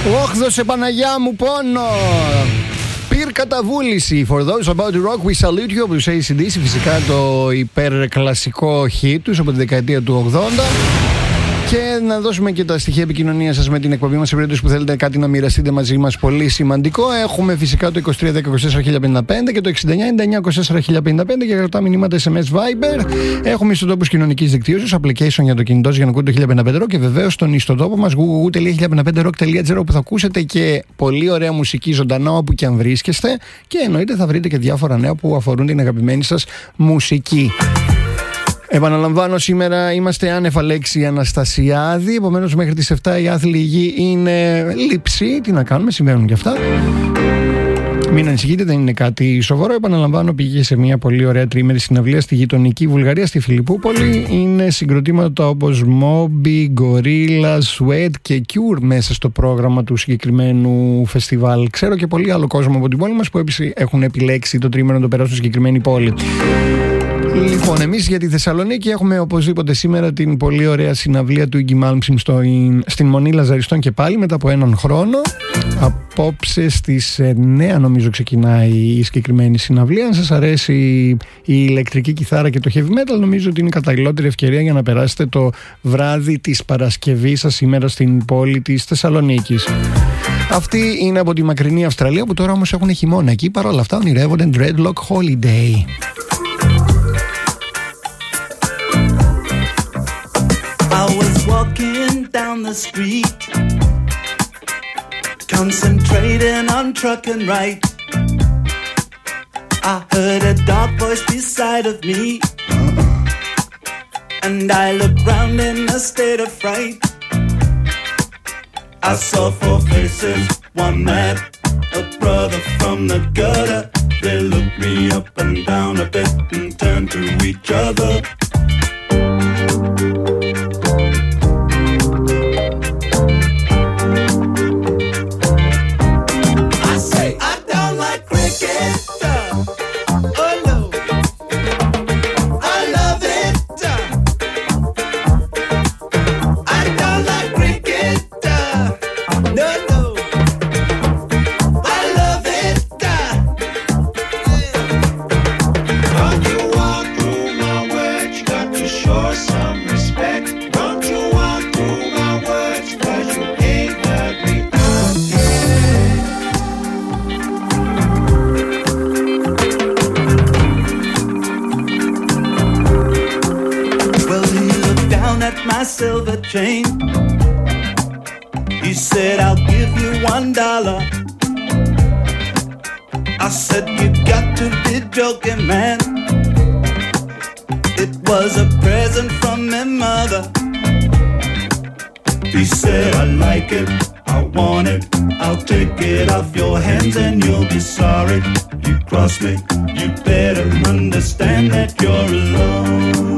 Όχ, δώσε Παναγιά μου πόνο. Πυρ καταβούληση. For those about the rock we salute you. Από τους AC/DC, φυσικά το υπερκλασικό hit τους από τη δεκαετία του 80. Και να δώσουμε και τα στοιχεία επικοινωνίας σας με την εκπομπή μας σε περίπτωση που θέλετε κάτι να μοιραστείτε μαζί μας. Πολύ σημαντικό. Έχουμε φυσικά το 2310-24-1055 και το 6999-24-1055 για γραπτά μηνύματα SMS Viber. Έχουμε ιστοτόπους κοινωνικής δικτύωσης, application για το κινητό για να ακούτε το 1055 Rock και βεβαίως τον ιστοτόπο μας www.1055rock.gr όπου θα ακούσετε και πολύ ωραία μουσική ζωντανά όπου και αν βρίσκεστε και εννοείται θα βρείτε και διάφορα νέα που αφορούν την αγαπημένη σας μουσική. Επαναλαμβάνω, σήμερα είμαστε άνευ Αλέξη Αναστασιάδη. Επομένως, μέχρι τις 7 η άθλη γη είναι λήψη. Τι να κάνουμε, συμβαίνουν κι αυτά. Μην ανησυχείτε, δεν είναι κάτι σοβαρό. Επαναλαμβάνω, πήγε σε μια πολύ ωραία τριήμερη συναυλία στη γειτονική Βουλγαρία, στη Φιλιππούπολη. Είναι συγκροτήματα όπως Moby, Gorilla, Sweat και Cure μέσα στο πρόγραμμα του συγκεκριμένου φεστιβάλ. Ξέρω και πολύ άλλο κόσμο από την πόλη μας που έχουν επιλέξει το τριήμερο να το περάσουν στη συγκεκριμένη πόλη. Λοιπόν, εμείς για τη Θεσσαλονίκη έχουμε οπωσδήποτε σήμερα την πολύ ωραία συναυλία του Iggy Malmsteen στην Μονή Λαζαριστών και πάλι μετά από έναν χρόνο. Απόψε στις 9 νομίζω ξεκινάει η συγκεκριμένη συναυλία. Αν σας αρέσει η ηλεκτρική κιθάρα και το heavy metal, νομίζω ότι είναι η καταλληλότερη ευκαιρία για να περάσετε το βράδυ της Παρασκευής σας σήμερα στην πόλη της Θεσσαλονίκης. Αυτή είναι από τη μακρινή Αυστραλία που τώρα όμως έχουν χειμώνα εκεί. Παρ' όλα αυτά ονειρεύονται Dreadlock Holiday. I was walking down the street, concentrating on trucking right. I heard a dark voice beside of me, and I looked round in a state of fright. I saw four faces, one mad, a brother from the gutter. They looked me up and down a bit and turned to each other. Silver chain. He said, I'll give you $1. I said, you got to be joking, man. It was a present from my mother. He said, I like it, I want it, I'll take it off your hands and you'll be sorry. You cross me, you better understand that you're alone.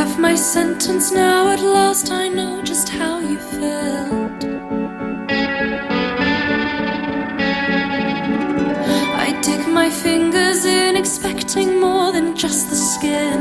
have my sentence now, at last I know just how you felt. I dig my fingers in, expecting more than just the skin.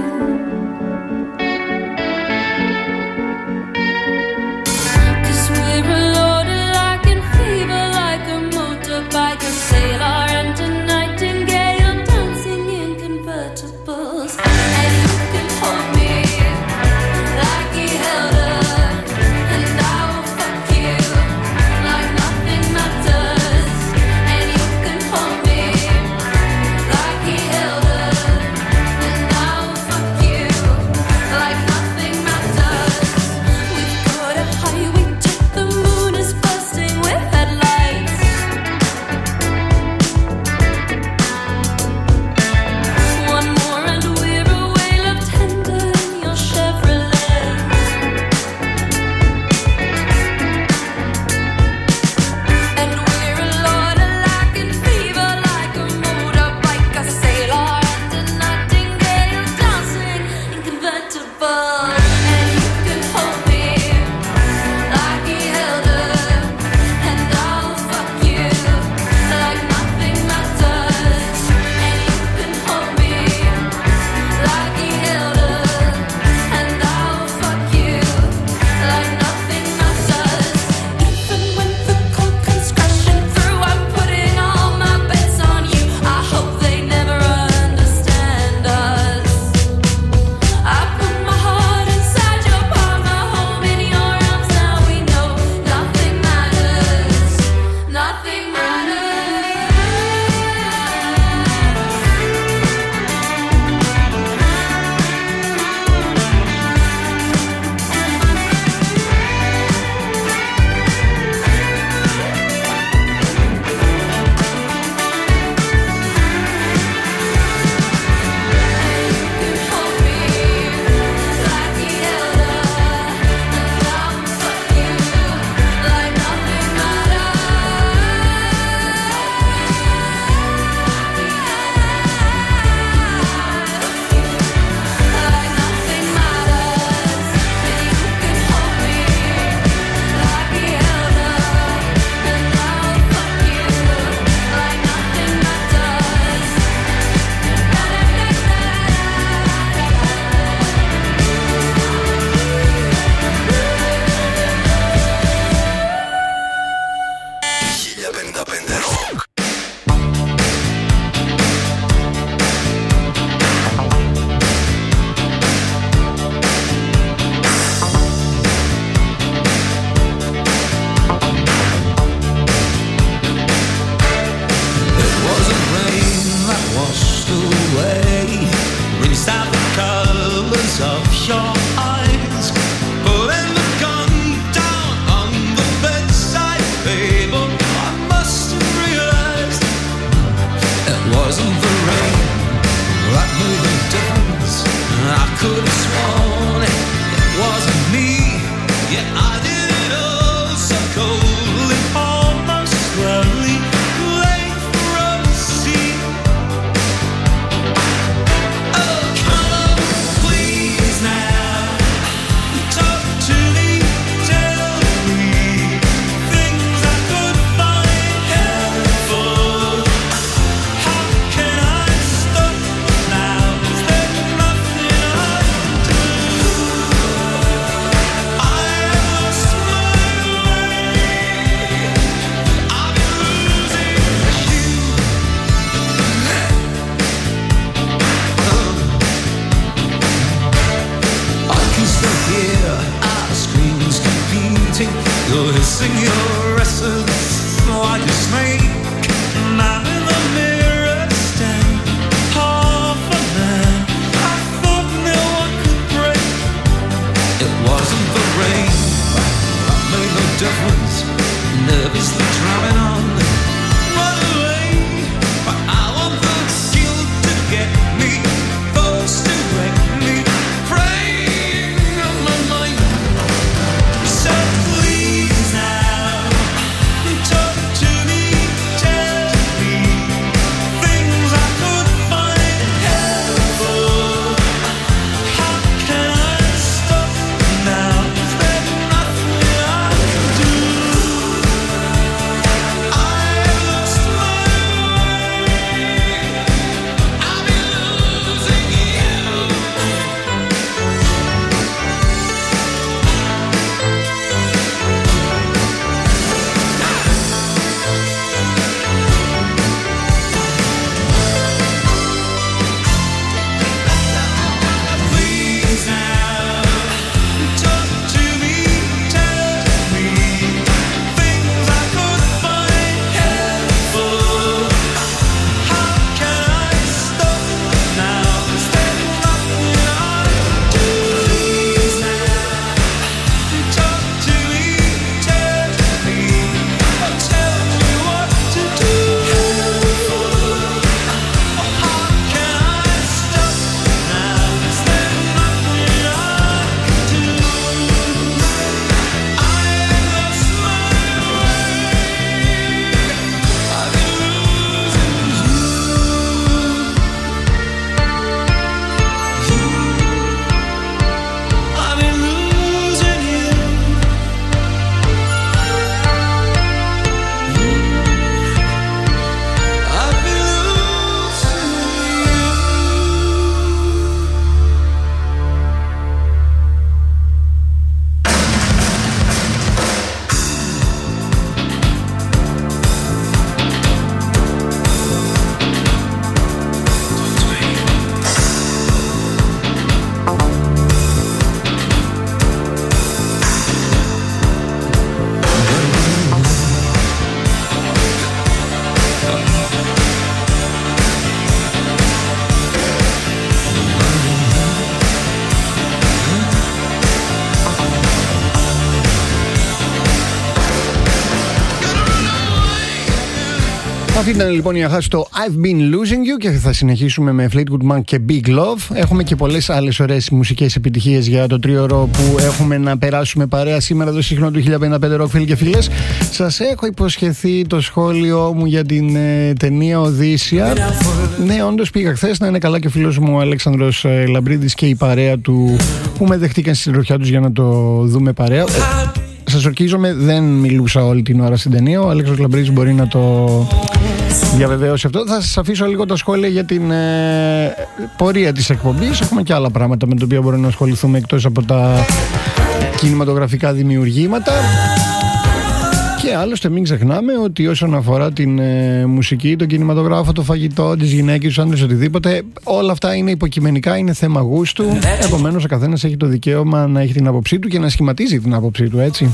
'Cause we're a loaded like in fever, like a motorbike, a sailor and a nightingale dancing in convertibles. And you can hold me like he held her, and I will fuck you like nothing matters. And you can hold me like he held her, and I will fuck you like nothing matters. We've got a highway to the moon is bursting with headlights. One more and we're away, love tender in your Chevrolet. And we're a lot alike in fever, like a motorbike, a sailor and a nightingale dancing in convertibles. And you can hold me like he held her, and I'll fuck you like nothing matters. And you can hold me like he held her, and I'll fuck you like nothing matters. Even when the cold comes crashing through, I'm putting all my bets on you. I hope they never understand us. I put my heart inside your palm, I hold in your arms. Now we know nothing matters, nothing matters. Hold me like he held her, and I'll fuck you like nothing like nothing matters. And you can hold me like he held her, and I'll fuck you like nothing matters. It wasn't rain that washed away, rinsed out the colors of your eyes, putting the gun down on the bedside table. I must have realized it wasn't the rain that made the difference. I could have sworn it wasn't me, yet I did it all so coldly, almost slowly, late for us to see. Oh, come on, please now, talk to me, tell me things I could find helpful. How can I stop now? Is there nothing I can do? I lost my way. I've been losing you. I can still hear our screams competing. You're hissing your essence like a snake. And I'm in the mirror stand, half a man. I thought no one could break. It wasn't the rain that made no difference. Nervously drumming on, run away. But I want the guilt to get me, thoughts to wreck me, praying on my mind. So please now, Αυτή ήταν λοιπόν η Αχά στο I've Been Losing You και θα συνεχίσουμε με Fleetwood Mac και Big Love. Έχουμε και πολλές άλλες ωραίες μουσικές επιτυχίες για το τρίωρο που έχουμε να περάσουμε παρέα σήμερα το σύγχρονο του 1055 Rock, φίλοι και φίλες. Σας έχω υποσχεθεί το σχόλιο μου για την ταινία Οδύσσεια. Ναι, όντως πήγα χθες, να είναι καλά και ο φίλος μου ο Αλέξανδρος Λαμπρίδης και η παρέα του που με δεχτήκαν στη συντροφιά τους για να το δούμε παρέα. Σας ορκίζομαι, δεν μιλούσα όλη την ώρα στην ταινία. Ο Αλέξανδρος Λαμπρίδης μπορεί να το διαβεβαίωση αυτό. Θα σας αφήσω λίγο τα σχόλια για την πορεία της εκπομπής. Έχουμε και άλλα πράγματα με τα οποία μπορούμε να ασχοληθούμε εκτός από τα κινηματογραφικά δημιουργήματα. Και άλλωστε μην ξεχνάμε ότι όσον αφορά την μουσική, τον κινηματογράφο, το φαγητό, τις γυναίκες, τους άντρες, οτιδήποτε, όλα αυτά είναι υποκειμενικά, είναι θέμα γούστου. Επομένως ο καθένας έχει το δικαίωμα να έχει την άποψή του και να σχηματίζει την άποψή του, έτσι.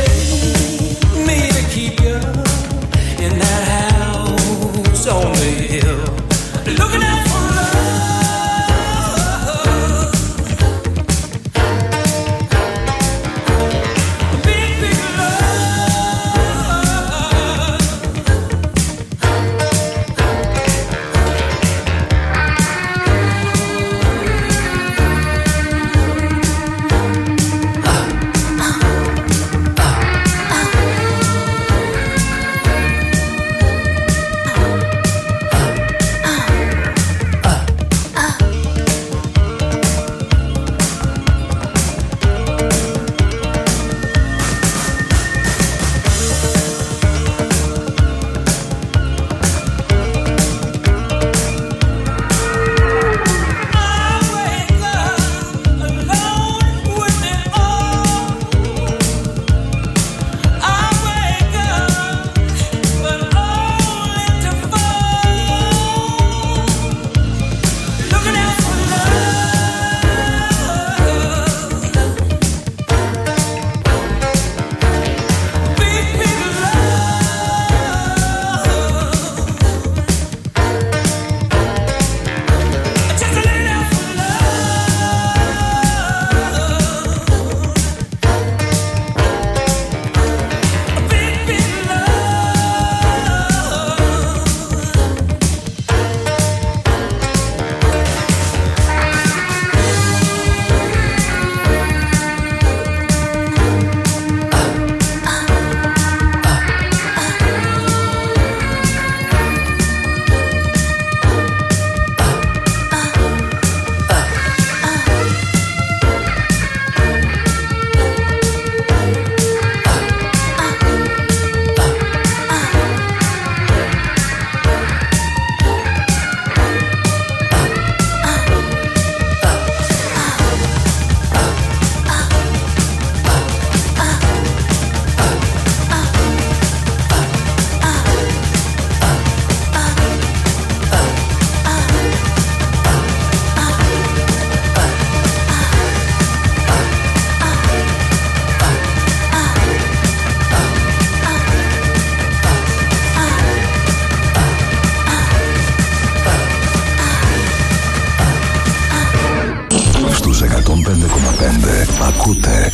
Ακούτε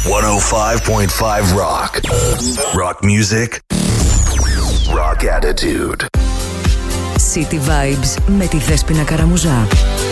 105.5 Rock. Rock music. Rock attitude. City Vibes με τη Δέσποινα Καραμουζά.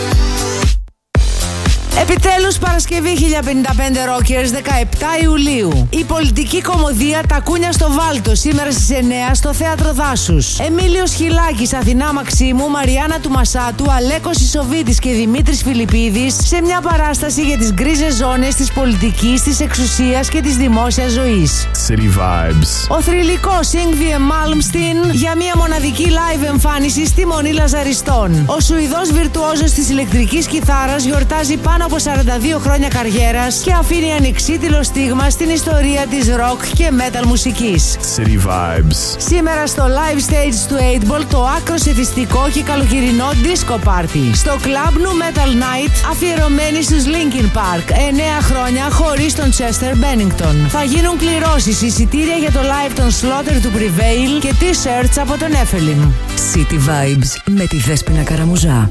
Επιτέλους Παρασκευή 1055 Rockers 17 Ιουλίου. Η πολιτική κωμωδία Τα Κούνια στο Βάλτο σήμερα στις 9 στο Θέατρο Δάσους. Εμίλιος Χιλάκης, Αθηνά Μαξίμου, Μαριάννα του Μασάτου, Αλέκος Ισοβίτης και Δημήτρης Φιλιππίδης σε μια παράσταση για τις γκρίζες ζώνες της πολιτικής, της εξουσίας και της δημόσιας ζωής. City Vibes. Ο θρυλικός Yngwie Malmsteen για μια μοναδική live εμφάνιση στη Μονή Λαζαριστών. Ο Σουηδός βιρτουόζος της ηλεκτρικής κιθάρας γιορτάζει πάνω από 42 χρόνια καριέρας και αφήνει ανεξίτηλο στίγμα στην ιστορία της rock και metal μουσικής. City Vibes. Σήμερα στο live stage του 8ball το άκρος εθιστικό και καλοκαιρινό disco party. Στο Club Nu Metal Night αφιερωμένη στους Linkin Park. 9 χρόνια χωρίς τον Chester Bennington. Θα γίνουν κληρώσεις, εισιτήρια για το live των Slaughter του Prevail και t-shirts από τον Nephilim. City Vibes με τη Δέσποινα Καραμουζά.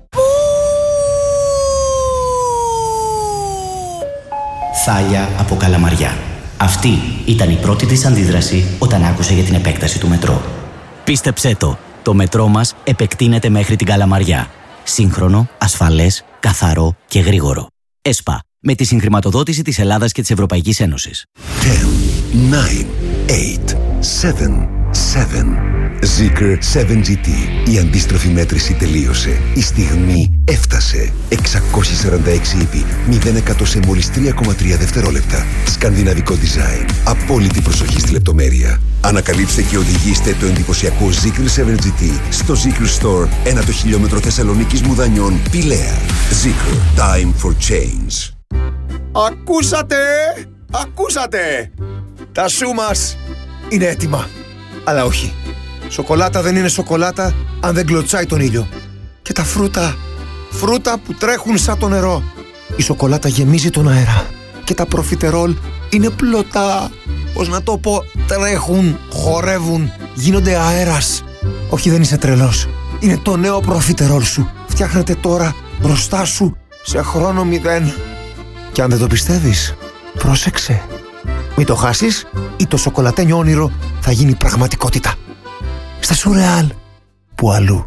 Θάλια από Καλαμαριά. Αυτή ήταν η πρώτη της αντίδραση όταν άκουσε για την επέκταση του μετρό. Πίστεψέ το, Το μετρό μας επεκτείνεται μέχρι την Καλαμαριά. Σύγχρονο, ασφαλές, καθαρό και γρήγορο. ΕΣΠΑ, με τη συγχρηματοδότηση της Ελλάδας και της Ευρωπαϊκής Ένωσης. 10, 9, 8, 7, 7. Zeekr 7GT. Η αντίστροφη μέτρηση τελείωσε. Η στιγμή έφτασε. 646 ύπη. 0% σε μόλις 3,3 δευτερόλεπτα. Σκανδιναβικό design. Απόλυτη προσοχή στη λεπτομέρεια. Ανακαλύψτε και οδηγήστε το εντυπωσιακό Zeekr 7GT στο Zeekr Store 1 το χιλιόμετρο Θεσσαλονίκης Μουδανιών, Πηλαία. Zeekr. Time for change. Ακούσατε! Ακούσατε! Τα σου μας είναι έτοιμα. Αλλά όχι. Σοκολάτα δεν είναι σοκολάτα αν δεν κλωτσάει τον ήλιο. Και τα φρούτα που τρέχουν σαν το νερό. Η σοκολάτα γεμίζει τον αέρα. Και τα προφιτερόλ είναι πλωτά. Πώς να το πω, τρέχουν, χορεύουν, γίνονται αέρας. Όχι, δεν είσαι τρελός. Είναι το νέο προφιτερόλ σου. Φτιάχνεται τώρα μπροστά σου σε χρόνο 0. Και αν δεν το πιστεύεις, πρόσεξε. Μην το χάσεις ή το σοκολατένιο όνειρο θα γίνει πραγματικότητα. Στα Σουρεάλ, που αλλού.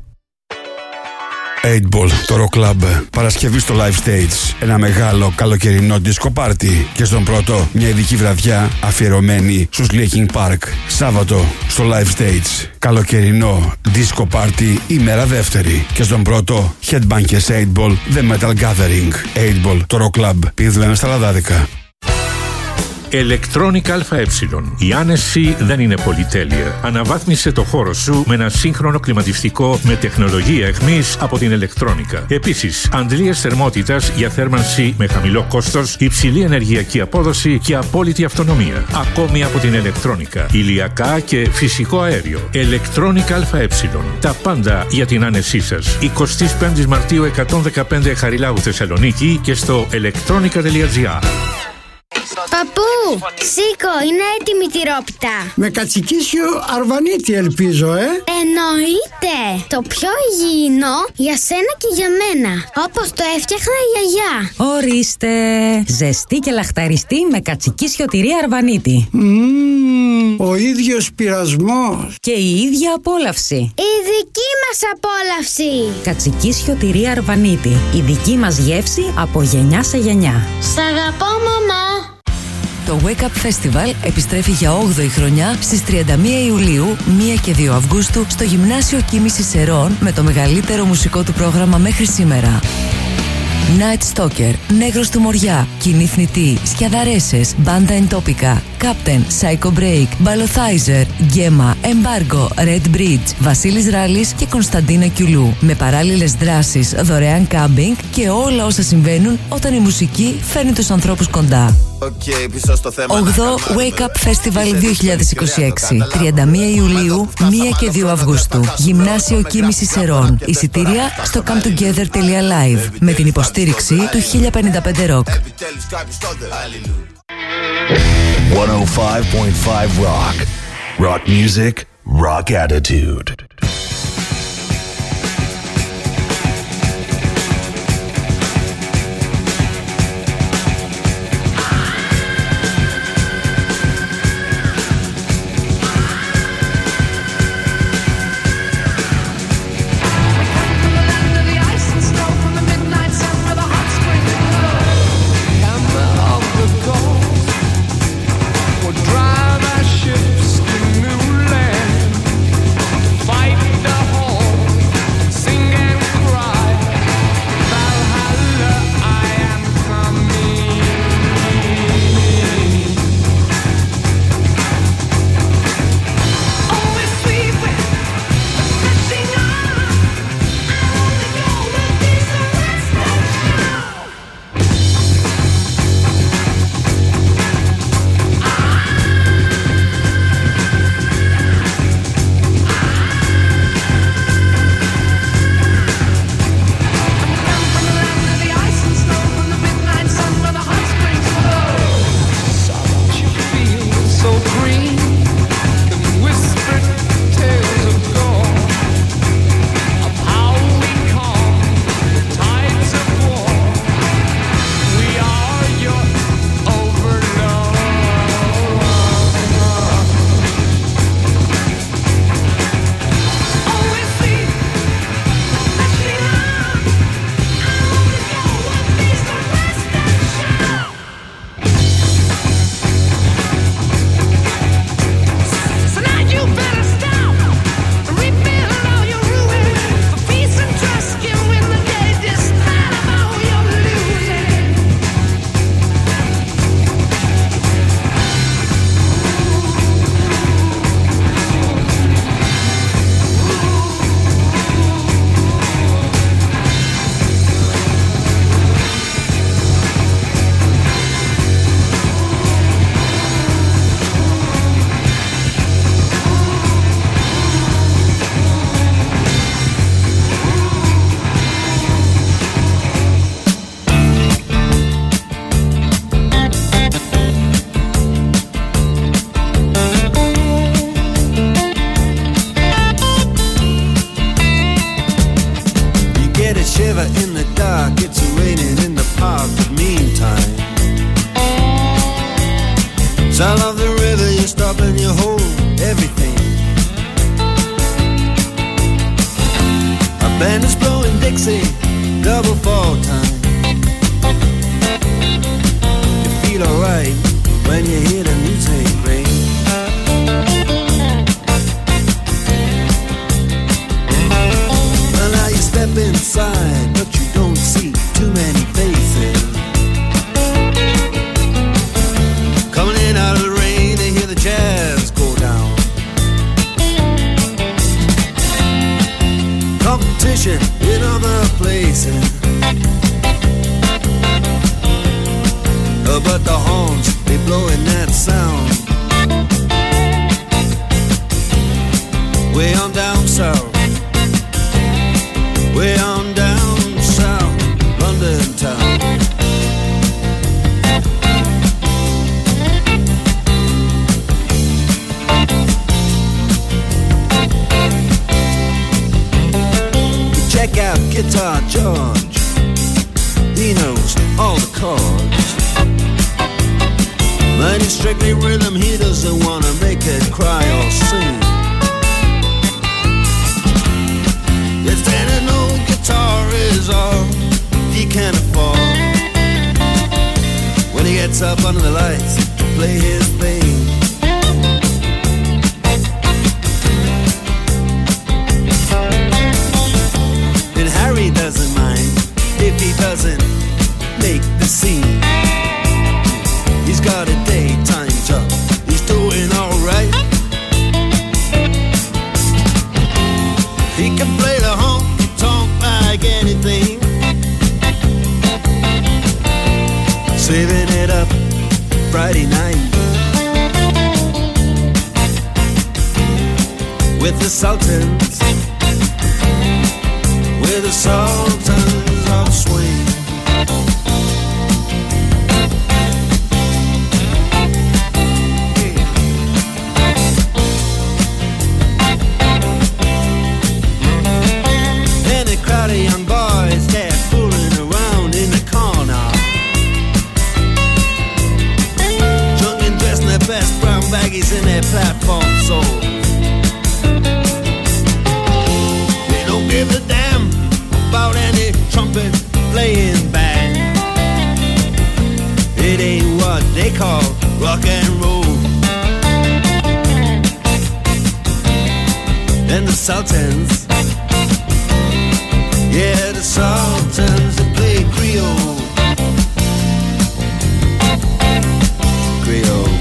8ball, το Rock Club. Παρασκευή στο Live Stage. Ένα μεγάλο καλοκαιρινό disco party. Και στον πρώτο, μια ειδική βραδιά αφιερωμένη στους Linkin Park. Σάββατο στο Live Stage. Καλοκαιρινό disco party, ημέρα δεύτερη. Και στον πρώτο, Headbangers 8ball, The Metal Gathering. 8ball, το Rock Club. Πηδούμε στα λαδάδικα. Electronic ΑΕ. Η άνεση δεν είναι πολυτέλεια. Αναβάθμισε το χώρο σου με ένα σύγχρονο κλιματιστικό με τεχνολογία εχμής από την Electronica. Επίσης, αντλίες θερμότητας για θέρμανση με χαμηλό κόστος, υψηλή ενεργειακή απόδοση και απόλυτη αυτονομία. Ακόμη από την Electronica. Ηλιακά και φυσικό αέριο. Electronic ΑΕ. Τα πάντα για την άνεσή σας. 25 Μαρτίου 115 Χαριλάου Θεσσαλονίκη και στο electronica.gr. Παππού, σήκω, είναι έτοιμη η τυρόπιτα. Με κατσικίσιο αρβανίτη ελπίζω, Εννοείται. Το πιο υγιεινό για σένα και για μένα. Όπως το έφτιαχνα η γιαγιά. Ορίστε. Ζεστή και λαχταριστή με κατσικίσιο τυρί αρβανίτη. Ο ίδιος πειρασμός. Και η ίδια απόλαυση. Η δική μας απόλαυση. Κατσικίσιο τυρί αρβανίτη. Η δική μας γεύση από γενιά σε γενιά. Σ' αγαπώ, μαμά. Το Wake Up Festival επιστρέφει για 8η χρονιά στις 31 Ιουλίου, 1 και 2 Αυγούστου στο Γυμνάσιο Κοίμησης Σερών με το μεγαλύτερο μουσικό του πρόγραμμα μέχρι σήμερα. Night Stalker, Νέγρος του Μοριά, Κοινή Θνητή, Σκιαδαρέσες, Μπάντα Εντόπικα, Captain, Psycho Break, Μπαλοθάιζερ, Γκέμα, Embargo, Red Bridge, Βασίλης Ράλης και Κωνσταντίνα Κιουλού. Με παράλληλες δράσεις, δωρεάν κάμπινγκ και όλα όσα συμβαίνουν όταν η μουσική φέρνει τους ανθρώπους κοντά. 8ο Wake Up Festival 2026, 31 Ιουλίου, 1 και 2 Αυγούστου. Γυμνάσιο Κοίμησης Σερών. Εισιτήρια στο cometogether.live με την υποστήριξη του 1055 Rock. 105.5 Rock. Rock music, rock attitude. Drive our ships to new land. Fight Sound of the river, you stop and you hold everything. A band is blowing Dixie, double fall time. You feel alright when you hear the music ring. Well, now you step inside, but you don't see too many faces. Coming in out of the rain, they hear the jazz go down. Competition in other places, but the horns, they blowing that sound. Way on down south, way on down south, London town. Check out Guitar George, he knows all the chords. But he's strictly rhythm, he doesn't wanna make it cry or sing. If that an old guitar is all he can afford, when he gets up under the lights to play his thing. And Harry doesn't mind if he doesn't make the scene. He's got a daytime job, he's doing alright. He can play the honky-tonk like anything, saving it up Friday night with the Sultans, with the Sultans of Swing. Crowd of young boys, they're fooling around in the corner, drunk and dressed in their best brown baggies in their platform soles. They don't give a damn about any trumpet playing band. It ain't what they call rock and roll. And the Sultans, yeah, the Sultans, they play Creole. Creole.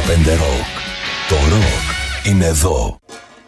Rock. Το rock είναι εδώ.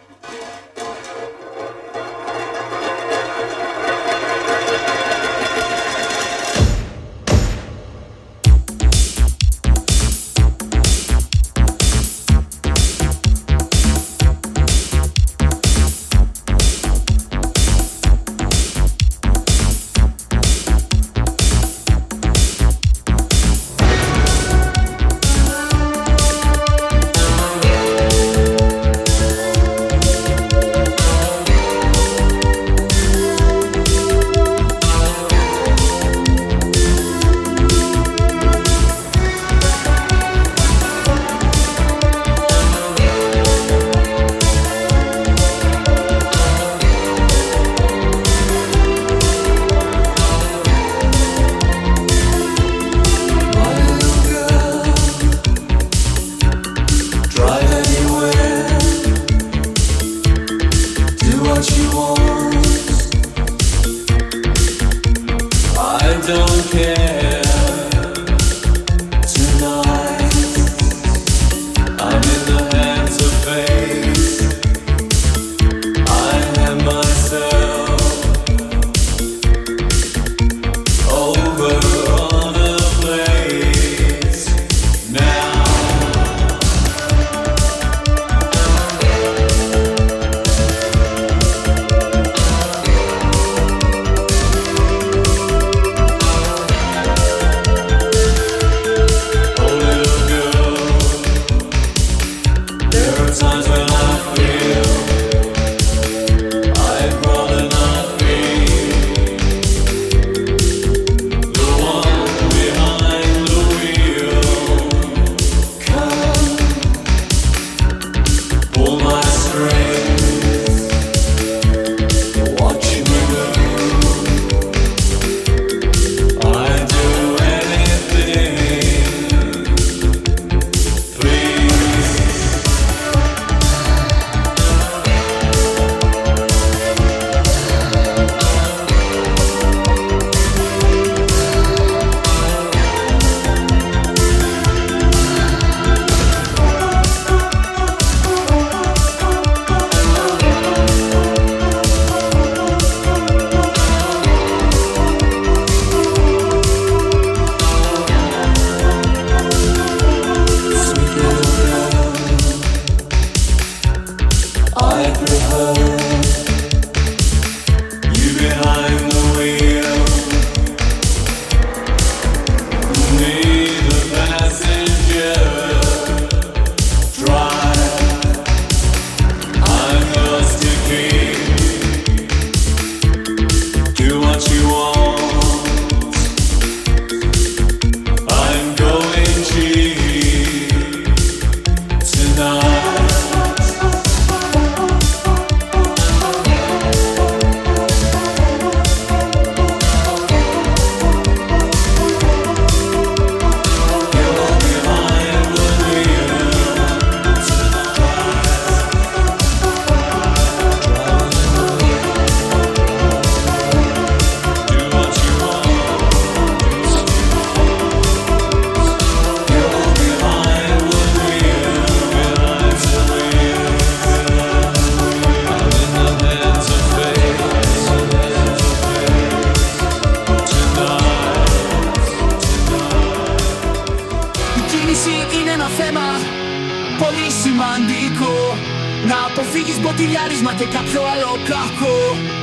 μποτιλιάρισμα και κάποιο άλλο κακό.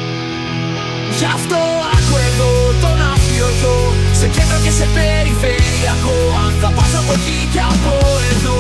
Γι' αυτό άκου εδώ τον αφιωτό, σε κέντρο και σε περιφερειακό. Αν θα πας από εκεί και από εδώ.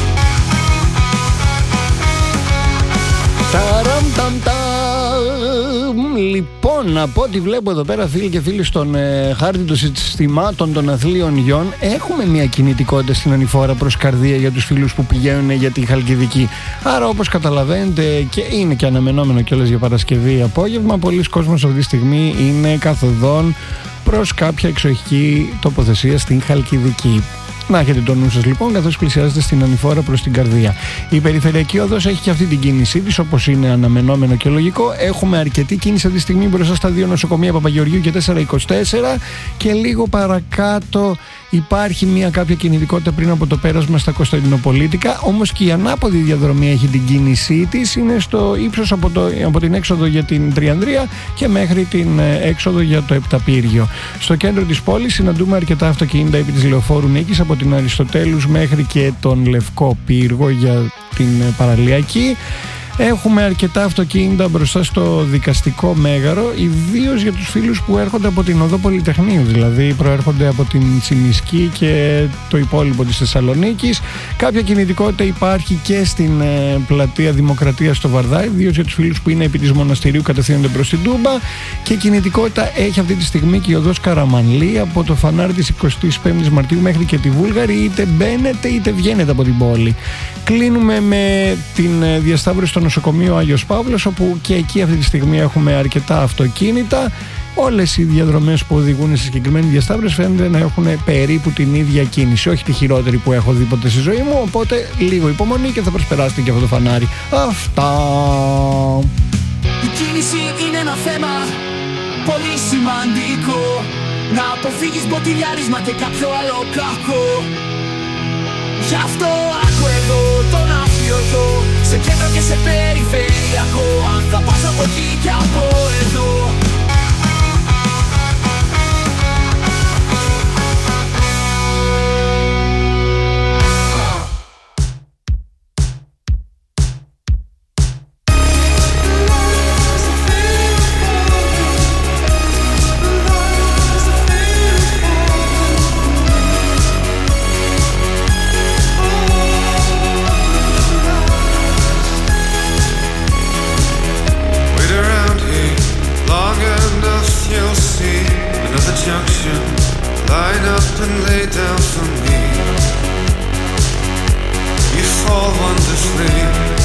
Λοιπόν, από ό,τι βλέπω εδώ πέρα, φίλοι και φίλοι, στον χάρτη των συστημάτων των αθλίων γιών, έχουμε μια κινητικότητα στην ανηφόρα προς Καρδία για τους φίλους που πηγαίνουν για τη Χαλκιδική. Άρα, όπως καταλαβαίνετε, και είναι και αναμενόμενο κιόλας για Παρασκευή απόγευμα, πολλοί κόσμος αυτή τη στιγμή είναι καθοδόν προς κάποια εξοχική τοποθεσία στην Χαλκιδική. Να έχετε το νου σας λοιπόν καθώς πλησιάζετε στην ανηφόρα προς την Καρδία. Η περιφερειακή οδός έχει και αυτή την κίνησή της, όπως είναι αναμενόμενο και λογικό. Έχουμε αρκετή κίνηση αυτή τη στιγμή μπροστά στα δύο νοσοκομεία Παπαγεωργίου και 424, και λίγο παρακάτω Υπάρχει μια κάποια κινητικότητα πριν από το πέρασμα στα Κωνσταντινοπολίτικα, όμως και η ανάποδη διαδρομή έχει την κίνησή της, είναι στο ύψος από την έξοδο για την Τριανδρία και μέχρι την έξοδο για το Επταπύργιο. Στο κέντρο της πόλης συναντούμε αρκετά αυτοκίνητα επί της Λεωφόρου Νίκης από την Αριστοτέλους μέχρι και τον Λευκό Πύργο για την παραλιακή. Έχουμε αρκετά αυτοκίνητα μπροστά στο Δικαστικό Μέγαρο, ιδίως για τους φίλους που έρχονται από την Οδό Πολυτεχνείου, δηλαδή προέρχονται από την Τσιμισκή και το υπόλοιπο της Θεσσαλονίκης. Κάποια κινητικότητα υπάρχει και στην πλατεία Δημοκρατίας στο Βαρδάι, ιδίως για τους φίλους που είναι επί της Μοναστηρίου, κατευθύνονται προς την Τούμπα, και κινητικότητα έχει αυτή τη στιγμή και η οδός Καραμανλή από το φανάρι της 25ης Μαρτίου μέχρι και τη Βούλγαρη, είτε μπαίνετε είτε βγαίνετε από την πόλη. Κλείνουμε με την διασταύρωση στο νοσοκομείο Άγιος Παύλος, όπου και εκεί αυτή τη στιγμή έχουμε αρκετά αυτοκίνητα. Όλες οι διαδρομές που οδηγούν σε συγκεκριμένη διασταύρωση φαίνεται να έχουν περίπου την ίδια κίνηση. Όχι τη χειρότερη που έχω δει ποτέ στη ζωή μου, οπότε λίγο υπομονή και θα προσπεράσετε και αυτό το φανάρι. Αυτά. Η κίνηση είναι ένα θέμα πολύ σημαντικό. Να αποφύγεις μποτιλιάρισμα και κάποιο άλλο κακό. Γι' αυτό άκου εδώ τον αφιωτό, σε κέντρο και σε περιφερειακό, αν θα πας από εκεί και από εδώ. Line up and lay down for me. You fall wonderfully.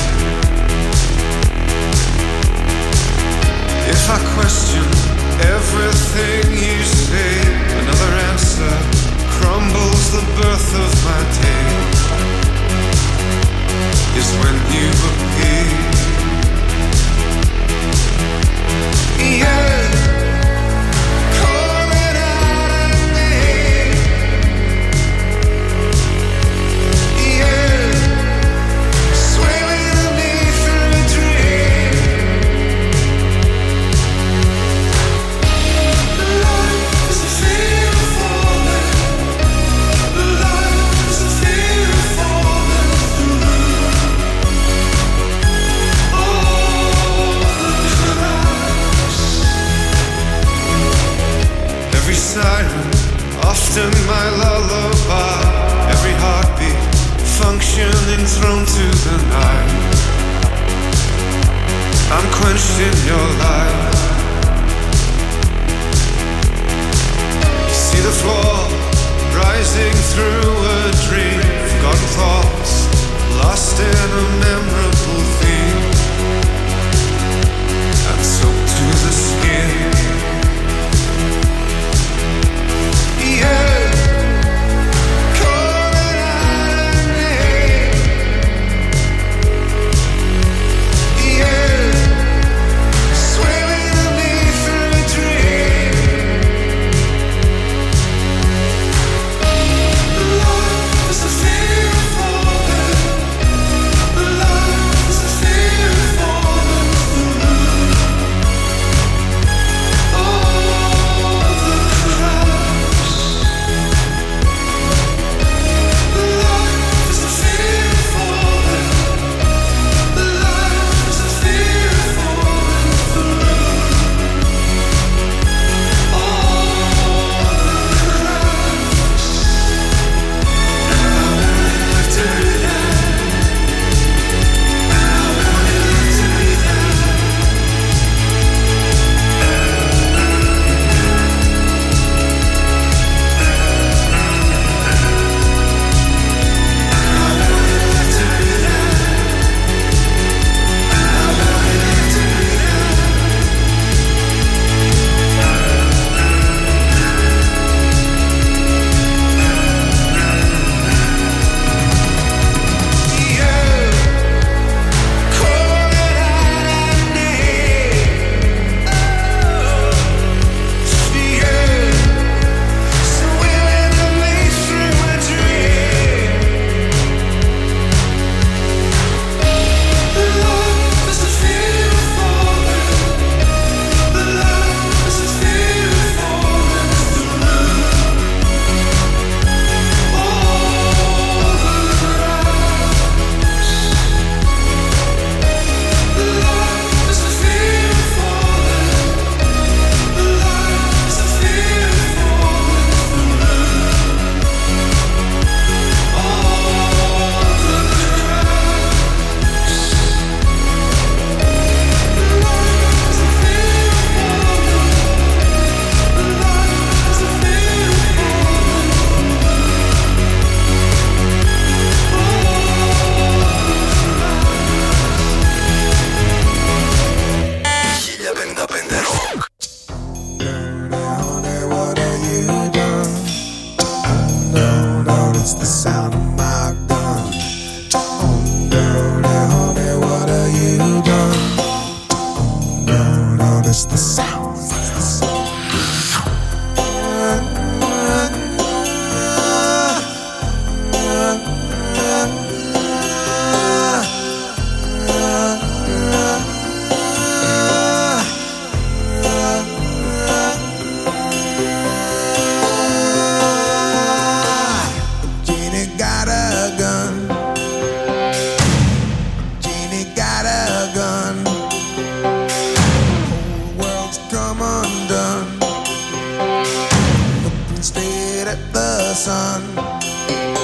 If I question everything you say, another answer crumbles the birth of my day. Is when you appear. Yeah. Often my lullaby, every heartbeat functioning thrown to the night. I'm quenched in your light. See the floor rising through a dream. Forgotten thoughts lost in a memorable theme. And soaked to the skin. Yeah. Love sun.